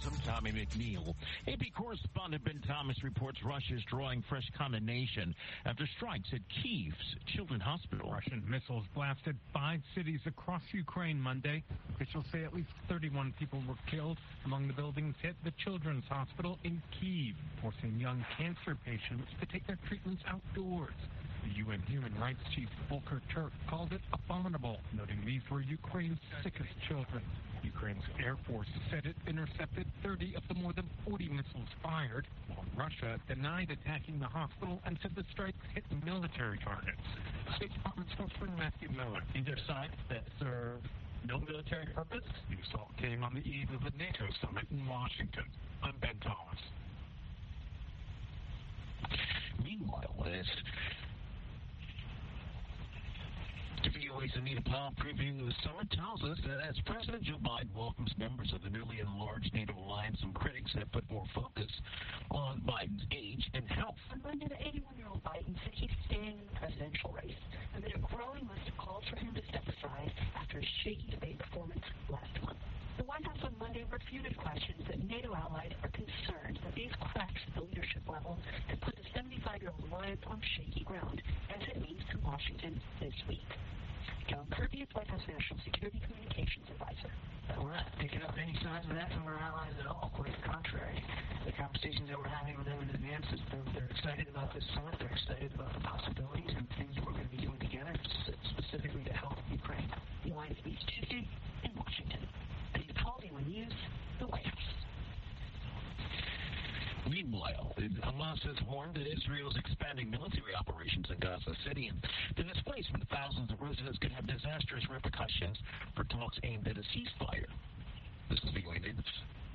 I'm Tommy McNeil. AP correspondent Ben Thomas reports Russia is drawing fresh condemnation after strikes at Kyiv's Children's Hospital. Russian missiles blasted 5 cities across Ukraine Monday. Officials say at least 31 people were killed. Among the buildings hit the Children's Hospital in Kyiv, forcing young cancer patients to take their treatments outdoors. The UN Human Rights Chief Volker Turk called it abominable, noting these were Ukraine's sickest children. Ukraine's Air Force said it intercepted 30 of the more than 40 missiles fired, while Russia denied attacking the hospital and said the strikes hit military targets. State Department spokesman Matthew Miller. These are sites that serve no military purpose. The assault came on the eve of the NATO summit in Washington. I'm Ben Thomas. Meanwhile, VOA's Anita Powell previewing the summit tells us that as President Joe Biden welcomes members of the newly enlarged NATO alliance, some critics have put more focus on Biden's age and health. On Monday, the 81-year-old Biden said he's staying in the presidential race, amid a growing list of calls for him to step aside after his shaky debate performance last month. The White House on Monday refuted questions that NATO allies are concerned that these cracks at the leadership level could put the 75-year-old alliance on shaky ground, as it meets to Washington this week. John Kirby is White House National Security Communications Advisor. We're not picking up any signs of that from our allies at all. Quite the contrary. The conversations that we're having with them in advance, they're excited about this summit. They're excited about the possibilities and things that we're going to be doing together, specifically to help Ukraine. The alliance meets Tuesday in Washington. Steve Capaldi on News, the White House. Meanwhile, Hamas has warned that Israel is expanding military operations in Gaza City, and the displacement of thousands of residents could have disastrous repercussions for talks aimed at a ceasefire. This is VOA News.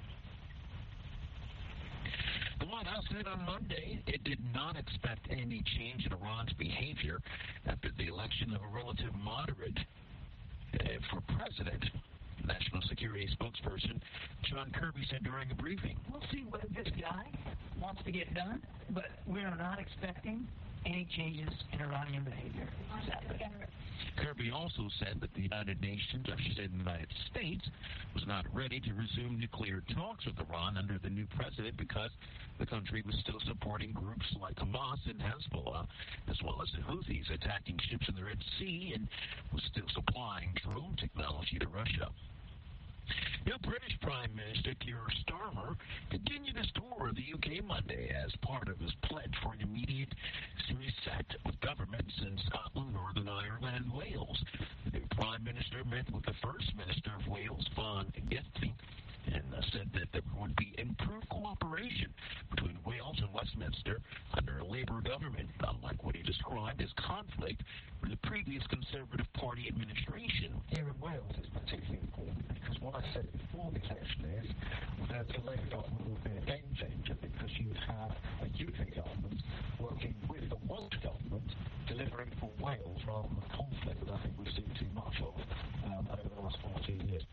The White House said on Monday it did not expect any change in Iran's behavior after the election of a relative moderate for president. National Security spokesperson John Kirby said during a briefing. We'll see what this guy wants to get done, but we are not expecting any changes in Iranian behavior. Kirby also said that the United Nations, or she said the United States, was not ready to resume nuclear talks with Iran under the new president because the country was still supporting groups like Hamas and Hezbollah, as well as the Houthis attacking ships in the Red Sea, and was still supplying drone technology to Russia. Now, British Prime Minister Keir Starmer continued his tour of the UK Monday as part of his pledge for an immediate reset of governments in Scotland, Northern Ireland, and Wales. The new Prime Minister met with the First Minister of Wales, Vaughan Gillespie, and said that there would be improved cooperation between Wales and Westminster under a Labour government, unlike what he described as conflict with the previous Conservative Party administration. Here in Wales, it's particularly important because what I said before the election is that the Labour government would be a game changer because you would have a UK government working with the Welsh government, delivering for Wales rather than the conflict that I think we've seen too much of over the last 14 years.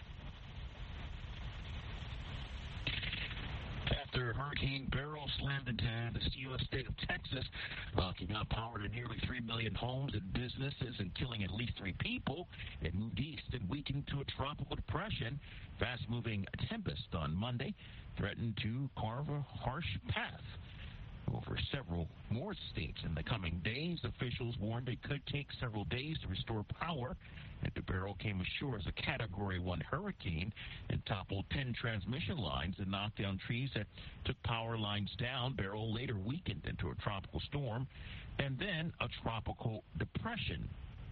After Hurricane Beryl slammed into the U.S. state of Texas, knocking out power to nearly 3 million homes and businesses and killing at least 3 people, it moved east and weakened to a tropical depression. Fast-moving tempest on Monday threatened to carve a harsh path over several more states in the coming days. Officials warned it could take several days to restore power. After Beryl came ashore as a Category 1 hurricane and toppled 10 transmission lines and knocked down trees that took power lines down, Beryl later weakened into a tropical storm and then a tropical depression.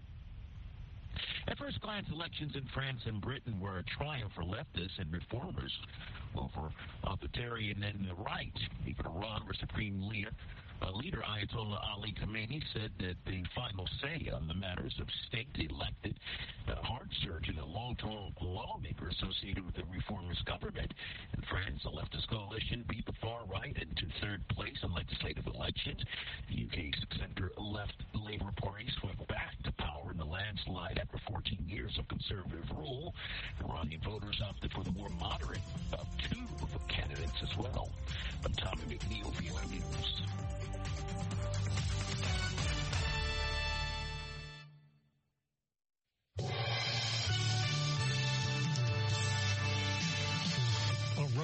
At first glance, elections in France and Britain were a triumph for leftists and reformers over authoritarian and the right. Even Iran, where Supreme Leader Ayatollah Ali Khamenei said that the final say on the matters of state elected a heart surgeon, a long-term lawmaker associated with the reformist government. In France, the leftist coalition beat the far right into third place in legislative elections. The UK's center-left Labour Party swept back to power in the landslide after 14 years of conservative rule. Iranian voters opted for the more moderate of 2 of the candidates as well. I'm Tommy McNeil, VOA News.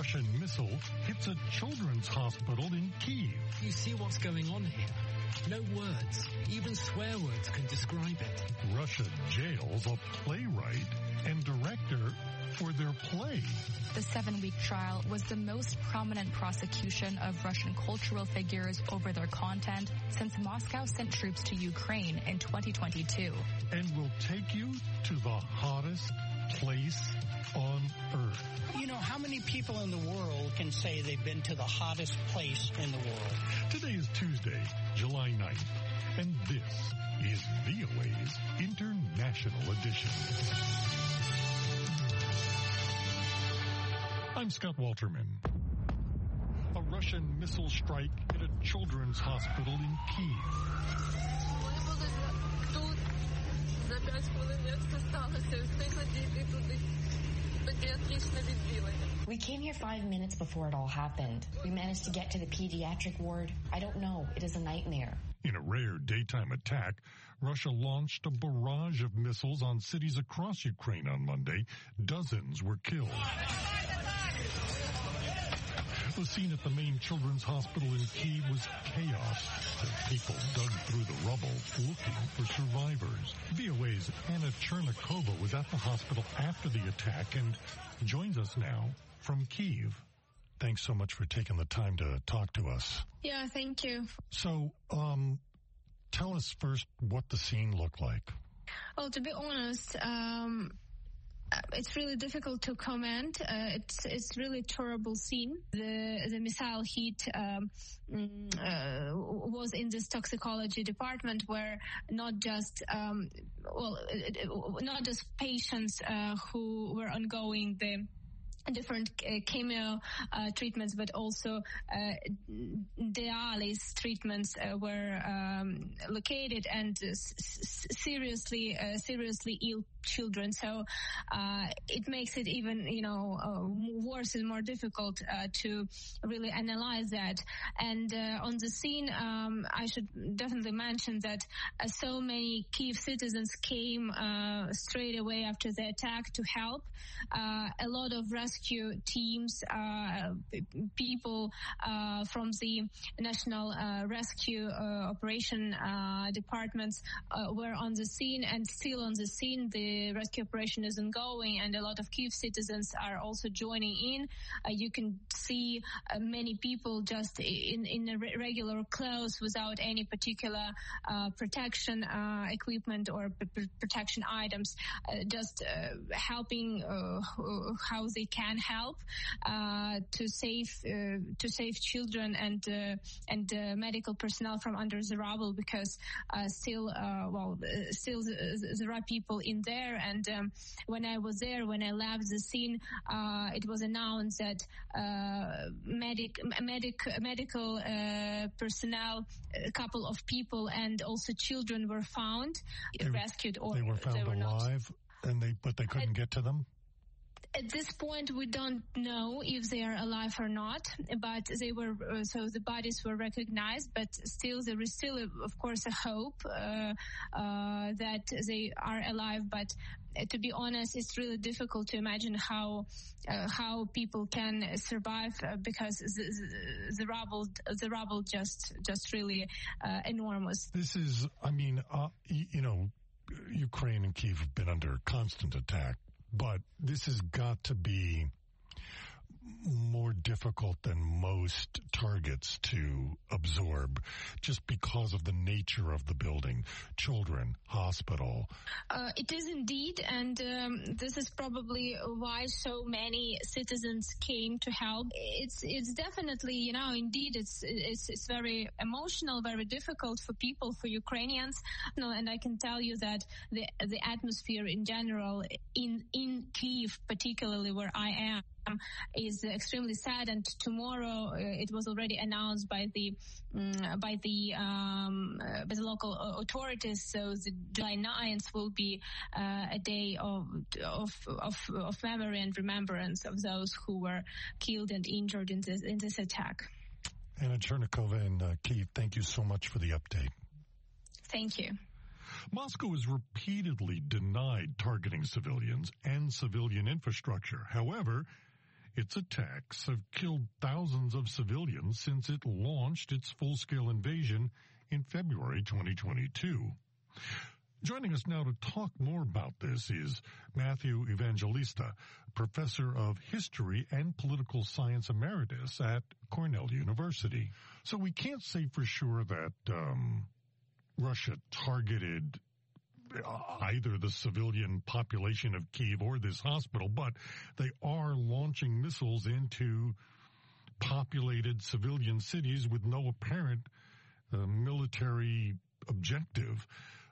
Russian missile hits a children's hospital in Kyiv. You see what's going on here? No words, even swear words can describe it. Russia jails a playwright and director for their play. The 7-week trial was the most prominent prosecution of Russian cultural figures over their content since Moscow sent troops to Ukraine in 2022. And will take you to the hottest place on earth. You know, how many people in the world can say they've been to the hottest place in the world? Today is Tuesday, July 9th, and this is VOA's International Edition. I'm Scott Walterman. A Russian missile strike hit a children's hospital in Kyiv. We came here 5 minutes before it all happened. We managed to get to the pediatric ward. I don't know. It is a nightmare. In a rare daytime attack, Russia launched a barrage of missiles on cities across Ukraine on Monday. Dozens were killed. The scene at the main children's hospital in Kyiv was chaos as people dug through the rubble looking for survivors. VOA's Anna Chernikova was at the hospital after the attack and joins us now from Kyiv. Thanks so much for taking the time to talk to us. Yeah, thank you. So, tell us first what the scene looked like. Well, to be honest, it's really difficult to comment. It's really a terrible scene. The missile hit was in this toxicology department where not just patients who were undergoing the different chemo treatments, but also dialysis treatments were located, and seriously ill children. So it makes it even worse and more difficult to really analyze that. And on the scene, I should definitely mention that so many Kyiv citizens came straight away after the attack to help. A lot of rescue teams, people from the National Rescue Operation departments were on the scene and still on the scene. The rescue operation is ongoing, and a lot of Kyiv citizens are also joining in. You can see many people just in regular clothes without any particular protection equipment or protection items, just helping how they can help to save children and medical personnel from under the rubble, because still there are people in there. And when I was there, when I left the scene, it was announced that medical personnel, a couple of people, and also children were found, rescued, or they were found alive, but they couldn't get to them. At this point, we don't know if they are alive or not, but they were, so the bodies were recognized, but still there is still, of course, a hope that they are alive. But to be honest, it's really difficult to imagine how people can survive, because the rubble just really enormous. This is, Ukraine and Kyiv have been under constant attack. But this has got to be more difficult than most targets to absorb, just because of the nature of the building. Children, hospital. It is indeed, and this is probably why so many citizens came to help. It's definitely, indeed, it's very emotional, very difficult for people, for Ukrainians. And I can tell you that the atmosphere in general in Kyiv, particularly where I am, is extremely sad. And tomorrow, it was already announced by the local authorities. So the July 9th will be a day of memory and remembrance of those who were killed and injured in this attack. Anna Chernikova in Kyiv, thank you so much for the update. Thank you. Moscow has repeatedly denied targeting civilians and civilian infrastructure. However, Its attacks have killed thousands of civilians since it launched its full-scale invasion in February 2022. Joining us now to talk more about this is Matthew Evangelista, professor of history and political science emeritus at Cornell University. So we can't say for sure that Russia targeted either the civilian population of Kyiv or this hospital, but they are launching missiles into populated civilian cities with no apparent military objective.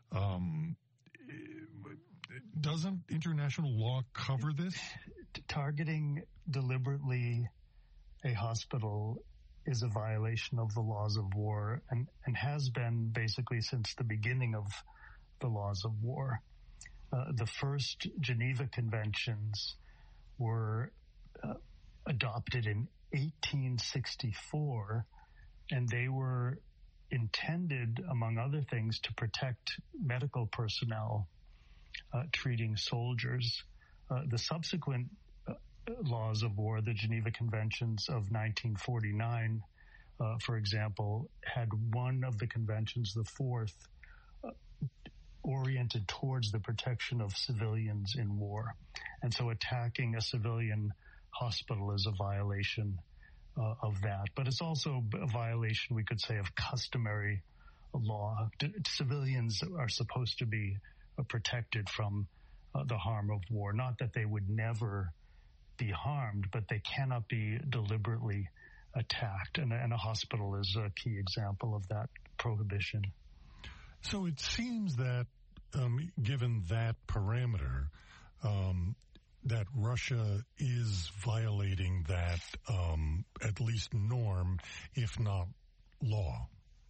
Doesn't international law cover this? Targeting deliberately a hospital is a violation of the laws of war and has been basically since the beginning of the laws of war. The first Geneva Conventions were adopted in 1864, and they were intended, among other things, to protect medical personnel treating soldiers. The subsequent laws of war, the Geneva Conventions of 1949, for example, had one of the conventions, the fourth, oriented towards the protection of civilians in war. And so attacking a civilian hospital is a violation of that. But it's also a violation, we could say, of customary law. Civilians are supposed to be protected from the harm of war. Not that they would never be harmed, but they cannot be deliberately attacked. And a hospital is a key example of that prohibition. So it seems that, given that parameter, that Russia is violating that at least norm, if not law.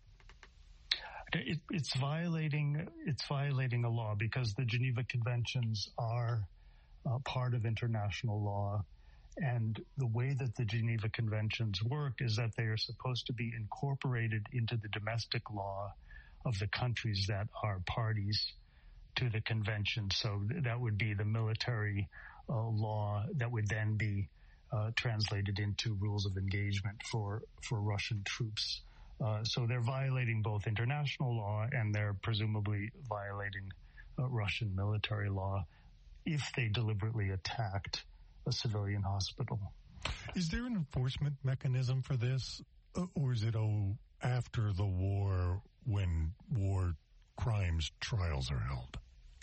It's violating a law because the Geneva Conventions are part of international law, and the way that the Geneva Conventions work is that they are supposed to be incorporated into the domestic law of the countries that are parties to the convention. So that would be the military law that would then be translated into rules of engagement for Russian troops. So they're violating both international law and they're presumably violating Russian military law if they deliberately attacked a civilian hospital. Is there an enforcement mechanism for this, or is it after the war when war crimes trials are held?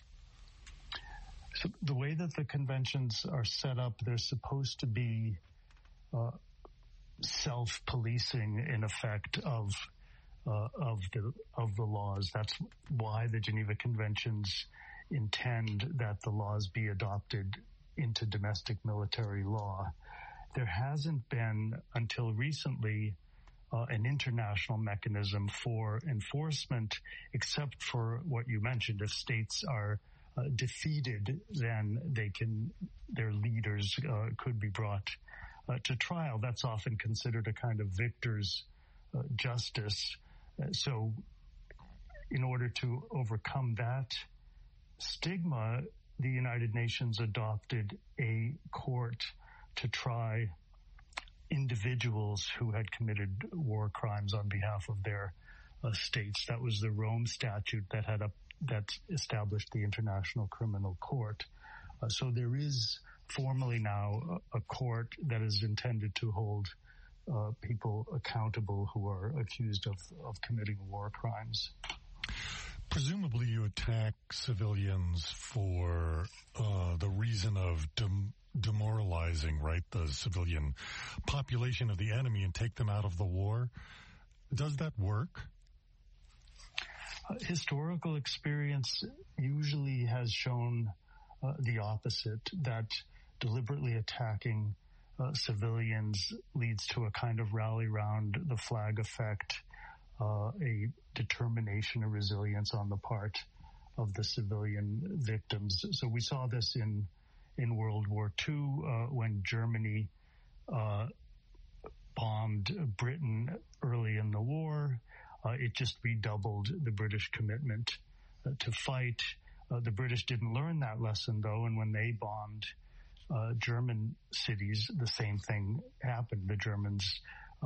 So the way that the conventions are set up, they're supposed to be self-policing in effect of the laws. That's why the Geneva Conventions intend that the laws be adopted into domestic military law. There hasn't been until recently an international mechanism for enforcement, except for what you mentioned. If states are defeated, then their leaders could be brought to trial. That's often considered a kind of victor's justice. So in order to overcome that stigma, the United Nations adopted a court to try individuals who had committed war crimes on behalf of their states. That was the Rome Statute that established the International Criminal Court. So there is formally now a court that is intended to hold people accountable who are accused of committing war crimes. Presumably you attack civilians for the reason of demoralizing, right, the civilian population of the enemy and take them out of the war. Does that work? Historical experience usually has shown the opposite, that deliberately attacking civilians leads to a kind of rally round the flag effect, a determination, a resilience on the part of the civilian victims. So we saw this in World War II when Germany bombed Britain early in the war. It just redoubled the British commitment to fight. The British didn't learn that lesson, though, and when they bombed German cities, the same thing happened. The Germans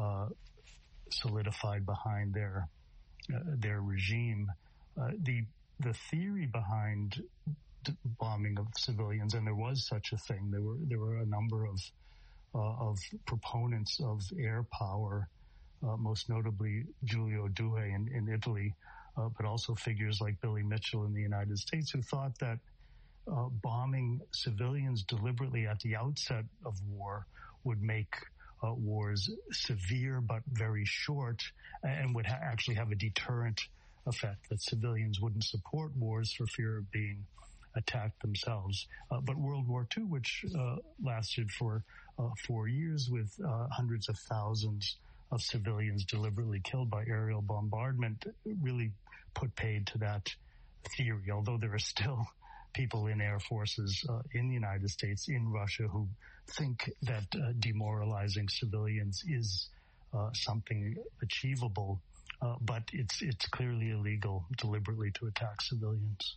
solidified behind their regime. The theory behind bombing of civilians, and there was such a thing. There were a number of proponents of air power, most notably Giulio Douhe in Italy, but also figures like Billy Mitchell in the United States, who thought that bombing civilians deliberately at the outset of war would make wars severe but very short, and would actually have a deterrent effect, that civilians wouldn't support wars for fear of being attacked themselves. But World War II, which lasted for 4 years with hundreds of thousands of civilians deliberately killed by aerial bombardment, really put paid to that theory, although there are still people in air forces in the United States, in Russia, who think that demoralizing civilians is something achievable, but it's clearly illegal deliberately to attack civilians.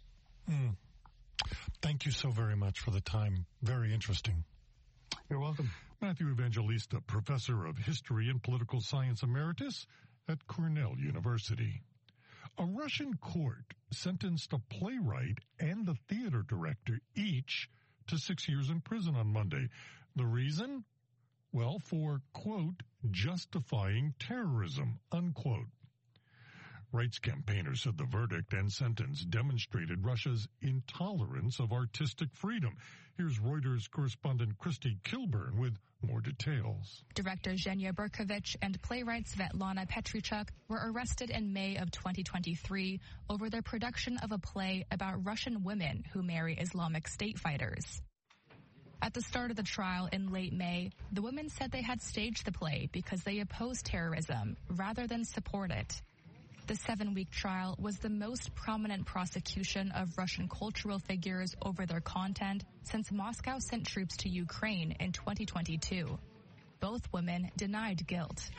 Thank you so very much for the time. Very interesting. You're welcome. Matthew Evangelista, Professor of History and Political Science Emeritus at Cornell University. A Russian court sentenced a playwright and the theater director each to 6 years in prison on Monday. The reason? Well, for, quote, justifying terrorism, unquote. Rights campaigners said the verdict and sentence demonstrated Russia's intolerance of artistic freedom. Here's Reuters correspondent Christy Kilburn with more details. Director Zhenya Berkovich and playwright Svetlana Petrychuk were arrested in May of 2023 over their production of a play about Russian women who marry Islamic State fighters. At the start of the trial in late May, the women said they had staged the play because they oppose terrorism rather than support it. The 7-week trial was the most prominent prosecution of Russian cultural figures over their content since Moscow sent troops to Ukraine in 2022. Both women denied guilt.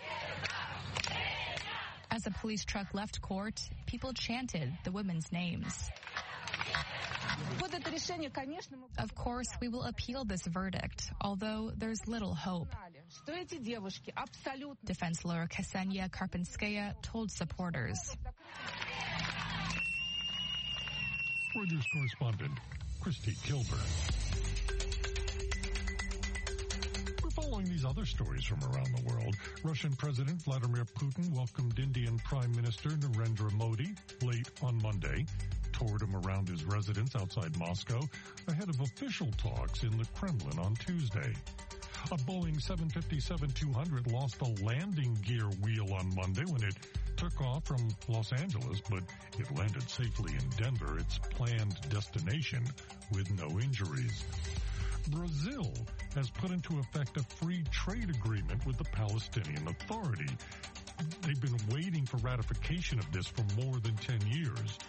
As a police truck left court, people chanted the women's names. Of course, we will appeal this verdict, although there's little hope. Defense lawyer Ksenia Karpinskaya told supporters. Reuters correspondent Christy Kilburn. We're following these other stories from around the world. Russian President Vladimir Putin welcomed Indian Prime Minister Narendra Modi late on Monday, toured him around his residence outside Moscow ahead of official talks in the Kremlin on Tuesday. A Boeing 757-200 lost a landing gear wheel on Monday when it took off from Los Angeles, but it landed safely in Denver, its planned destination, with no injuries. Brazil has put into effect a free trade agreement with the Palestinian Authority. They've been waiting for ratification of this for more than 10 years.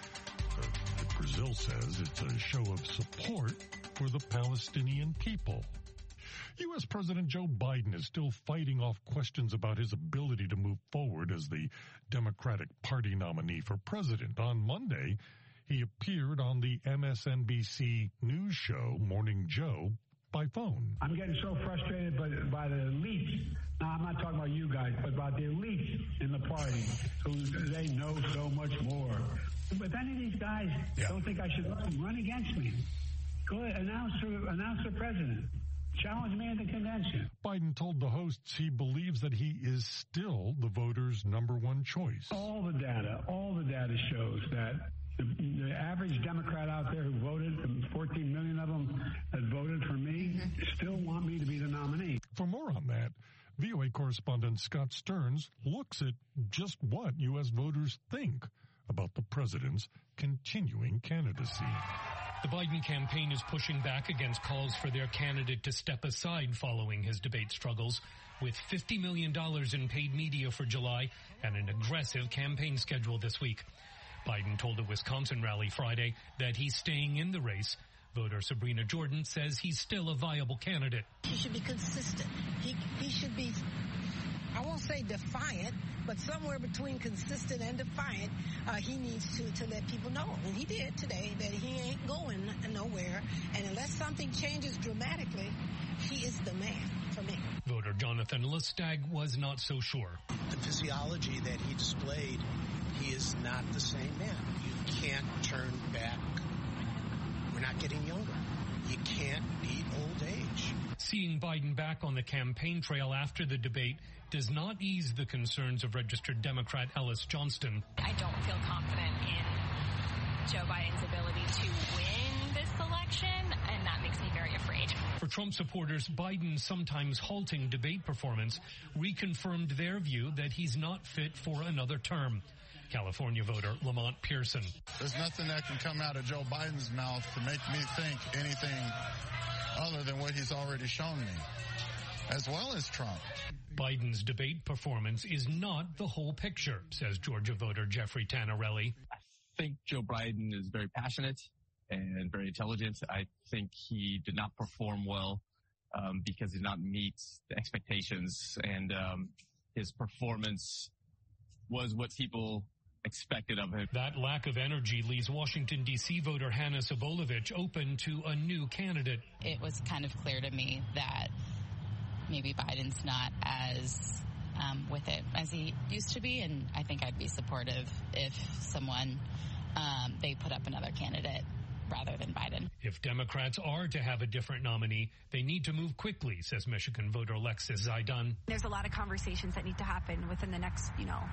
Brazil says it's a show of support for the Palestinian people. U.S. President Joe Biden is still fighting off questions about his ability to move forward as the Democratic Party nominee for president. On Monday, he appeared on the MSNBC news show Morning Joe by phone. I'm getting so frustrated by the elites. Now, I'm not talking about you guys, but about the elites in the party who they know so much more. If any of these guys don't think I should run against me, go ahead, announce for president. Challenge me in the convention. Biden told the hosts he believes that he is still the voters' number one choice. All the data shows that the average Democrat out there who voted, 14 million of them that voted for me, still want me to be the nominee. For more on that, VOA correspondent Scott Stearns looks at just what U.S. voters think about the president's continuing candidacy. The Biden campaign is pushing back against calls for their candidate to step aside following his debate struggles, with $50 million in paid media for July and an aggressive campaign schedule this week. Biden told a Wisconsin rally Friday that he's staying in the race. Voter Sabrina Jordan says he's still a viable candidate. He should be consistent. He should be I won't say defiant, but somewhere between consistent and defiant, he needs to let people know. And he did today that he ain't going nowhere. And unless something changes dramatically, he is the man for me. Voter Jonathan Lustag was not so sure. The physiology that he displayed, he is not the same man. You can't turn back. We're not getting younger. You can't beat old age. Seeing Biden back on the campaign trail after the debate does not ease the concerns of registered Democrat Ellis Johnston. I don't feel confident in Joe Biden's ability to win this election, and that makes me very afraid. For Trump supporters, Biden's sometimes halting debate performance reconfirmed their view that he's not fit for another term. California voter Lamont Pearson. There's nothing that can come out of Joe Biden's mouth to make me think anything other than what he's already shown me, as well as Trump. Biden's debate performance is not the whole picture, says Georgia voter Jeffrey Tanarelli. I think Joe Biden is very passionate and very intelligent. I think he did not perform well because he did not meet the expectations, and his performance was what people expected of him. That lack of energy leaves Washington, D.C. voter Hannah Sobolovich open to a new candidate. It was kind of clear to me that maybe Biden's not as with it as he used to be, and I think I'd be supportive if someone, they put up another candidate rather than Biden. If Democrats are to have a different nominee, they need to move quickly, says Michigan voter Alexis Zaidan. There's a lot of conversations that need to happen within the next,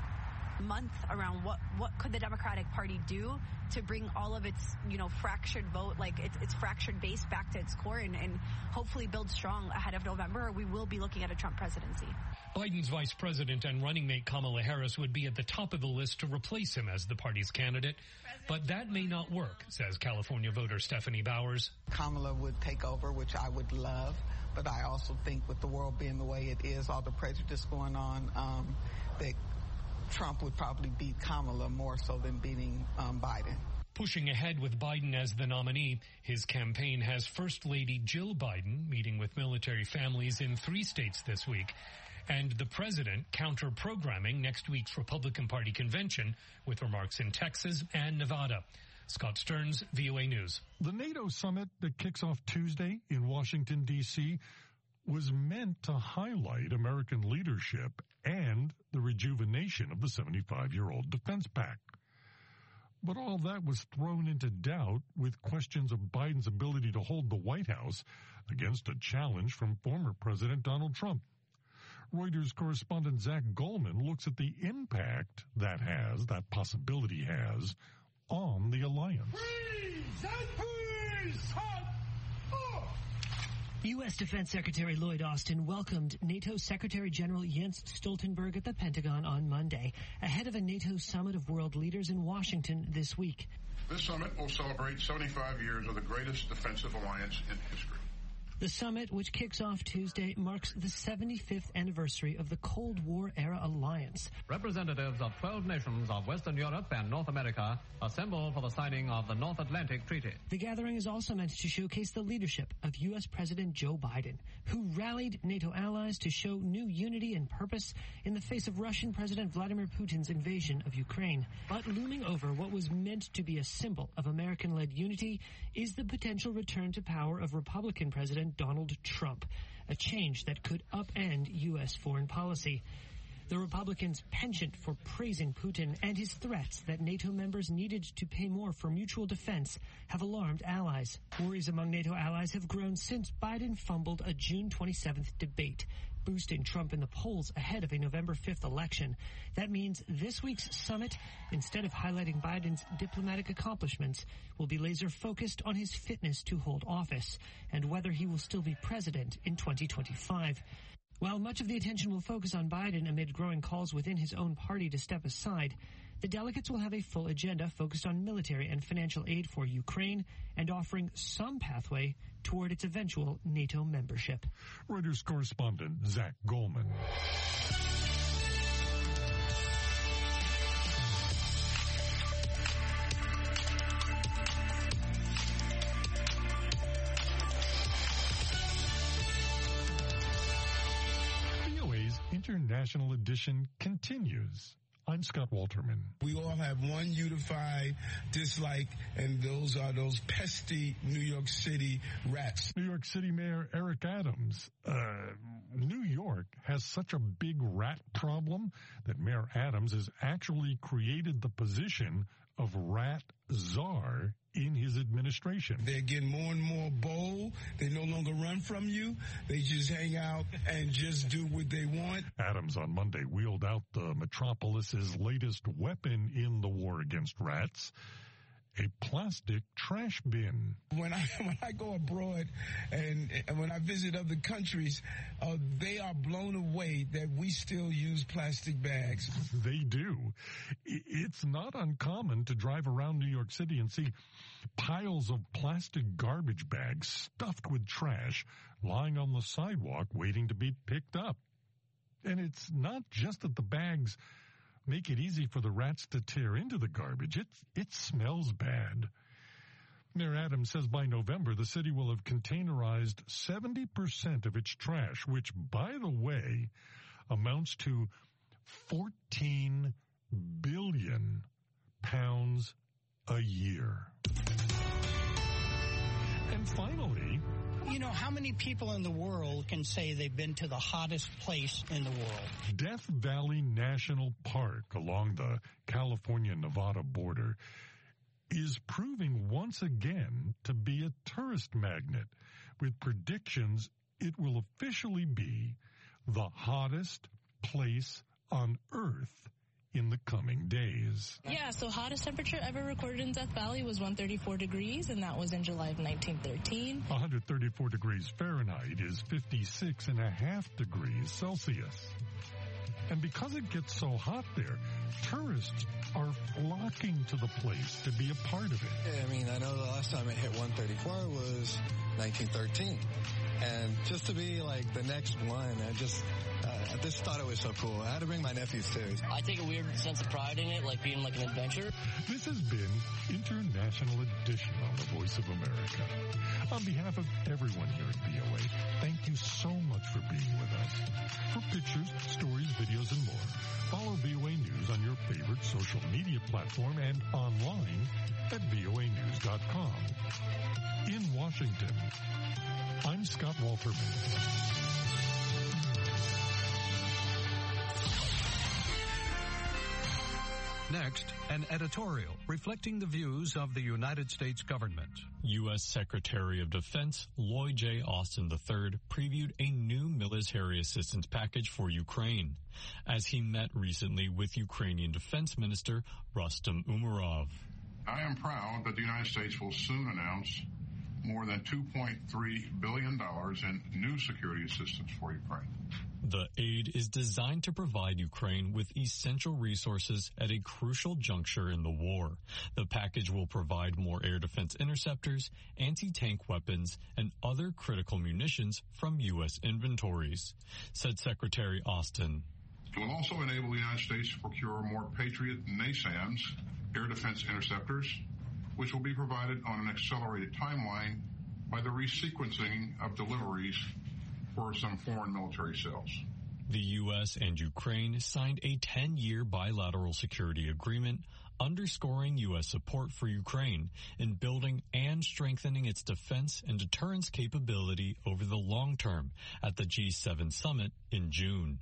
month around what could the Democratic Party do to bring all of its, fractured vote, like its fractured base back to its core and hopefully build strong ahead of November, or we will be looking at a Trump presidency. Biden's vice president and running mate Kamala Harris would be at the top of the list to replace him as the party's candidate, but that may not work, says California voter Stephanie Bowers. Kamala would take over, which I would love, but I also think with the world being the way it is, all the prejudice going on, that Trump would probably beat Kamala more so than beating Biden. Pushing ahead with Biden as the nominee, his campaign has First Lady Jill Biden meeting with military families in 3 states this week, and the president counter-programming next week's Republican Party convention with remarks in Texas and Nevada. Scott Stearns, VOA News. The NATO summit that kicks off Tuesday in Washington, D.C., was meant to highlight American leadership and the rejuvenation of the 75-year-old defense pact. But all that was thrown into doubt with questions of Biden's ability to hold the White House against a challenge from former President Donald Trump. Reuters correspondent Zach Goldman looks at the impact that possibility has, on the alliance. Freeze and freeze! U.S. Defense Secretary Lloyd Austin welcomed NATO Secretary General Jens Stoltenberg at the Pentagon on Monday, ahead of a NATO summit of world leaders in Washington this week. This summit will celebrate 75 years of the greatest defensive alliance in history. The summit, which kicks off Tuesday, marks the 75th anniversary of the Cold War-era alliance. Representatives of 12 nations of Western Europe and North America assemble for the signing of the North Atlantic Treaty. The gathering is also meant to showcase the leadership of U.S. President Joe Biden, who rallied NATO allies to show new unity and purpose in the face of Russian President Vladimir Putin's invasion of Ukraine. But looming over what was meant to be a symbol of American-led unity is the potential return to power of Republican President Donald Trump, a change that could upend U.S. foreign policy. The Republicans' penchant for praising Putin and his threats that NATO members needed to pay more for mutual defense have alarmed allies. Worries among NATO allies have grown since Biden fumbled a June 27th debate, boosting Trump in the polls ahead of a November 5th election. That means this week's summit, instead of highlighting Biden's diplomatic accomplishments, will be laser-focused on his fitness to hold office and whether he will still be president in 2025. While much of the attention will focus on Biden amid growing calls within his own party to step aside, the delegates will have a full agenda focused on military and financial aid for Ukraine and offering some pathway toward its eventual NATO membership. Reuters correspondent Zach Goldman. International Edition continues. I'm Scott Walterman. We all have one unified dislike, and those are those pesky New York City rats. New York City Mayor Eric Adams. New York has such a big rat problem that Mayor Adams has actually created the position of rat czar in his administration. They're getting more and more bold. They no longer run from you. They just hang out and just do what they want. Adams on Monday wheeled out the metropolis's latest weapon in the war against rats, a plastic trash bin. When I go abroad and when I visit other countries, they are blown away that we still use plastic bags. They do. It's not uncommon to drive around New York City and see piles of plastic garbage bags stuffed with trash lying on the sidewalk waiting to be picked up. And it's not just that the bags make it easy for the rats to tear into the garbage. It smells bad. Mayor Adams says by November, the city will have containerized 70% of its trash, which, by the way, amounts to 14 billion pounds a year. And finally, you know, how many people in the world can say they've been to the hottest place in the world? Death Valley National Park along the California-Nevada border is proving once again to be a tourist magnet, with predictions it will officially be the hottest place on Earth in the coming days. Yeah, so hottest temperature ever recorded in Death Valley was 134 degrees, and that was in July of 1913. 134 degrees Fahrenheit is 56.5 degrees Celsius. And because it gets so hot there, tourists are flocking to the place to be a part of it. Yeah, I mean, I know the last time it hit 134 was 1913. And just to be like the next one, I just thought it was so cool. I had to bring my nephews too. I take a weird sense of pride in it, like being like an adventure. This has been International Edition on the Voice of America. On behalf of everyone here at VOA, thank you so much for being with us. For pictures, stories, videos, and more, follow VOA News on your favorite social media platform and online at voanews.com. In Washington, I'm Scott Walterman. Next, an editorial reflecting the views of the United States government. U.S. Secretary of Defense Lloyd J. Austin III previewed a new military assistance package for Ukraine as he met recently with Ukrainian Defense Minister Rustem Umerov. I am proud that the United States will soon announce more than $2.3 billion in new security assistance for Ukraine. The aid is designed to provide Ukraine with essential resources at a crucial juncture in the war. The package will provide more air defense interceptors, anti-tank weapons, and other critical munitions from U.S. inventories, said Secretary Austin. It will also enable the United States to procure more Patriot NASAMS air defense interceptors, which will be provided on an accelerated timeline by the resequencing of deliveries for some foreign military sales. The U.S. and Ukraine signed a 10-year bilateral security agreement underscoring U.S. support for Ukraine in building and strengthening its defense and deterrence capability over the long term at the G7 summit in June.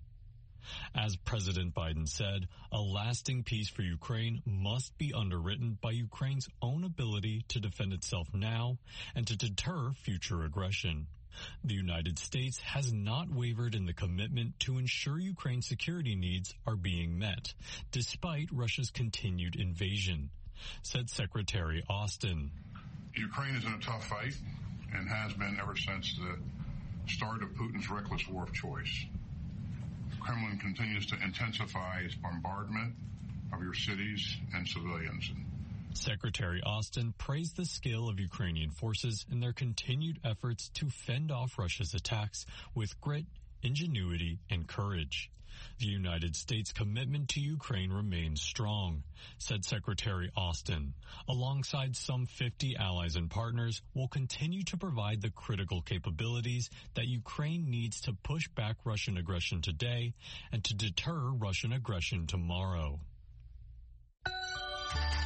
As President Biden said, a lasting peace for Ukraine must be underwritten by Ukraine's own ability to defend itself now and to deter future aggression. The United States has not wavered in the commitment to ensure Ukraine's security needs are being met, despite Russia's continued invasion, said Secretary Austin. Ukraine is in a tough fight and has been ever since the start of Putin's reckless war of choice. The Kremlin continues to intensify its bombardment of your cities and civilians. Secretary Austin praised the skill of Ukrainian forces in their continued efforts to fend off Russia's attacks with grit, ingenuity, and courage. The United States' commitment to Ukraine remains strong, said Secretary Austin. Alongside some 50 allies and partners, we'll continue to provide the critical capabilities that Ukraine needs to push back Russian aggression today and to deter Russian aggression tomorrow.